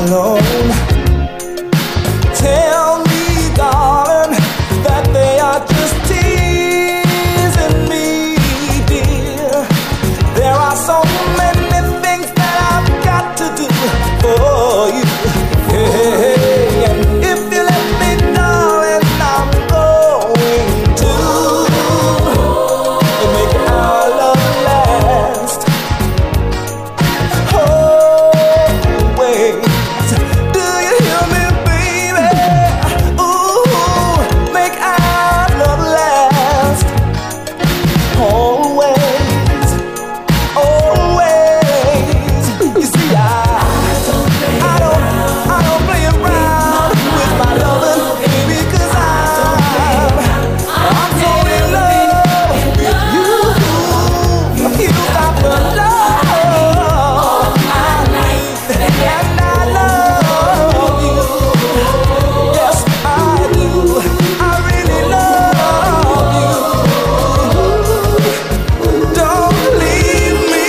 alone. Tell me, darling, that they are just teasing me, dear. There are so many things that I've got to do for you. Hey, and if you let me, darling, I'm going to make our love last always. Do you hear me, baby? Ooh, make our love last always, always. You see, I don't play around with my loving, baby, 'cause I'm so in love with you. You got the love I need, and I love you. Yes, I do. I really love you. Don't leave me.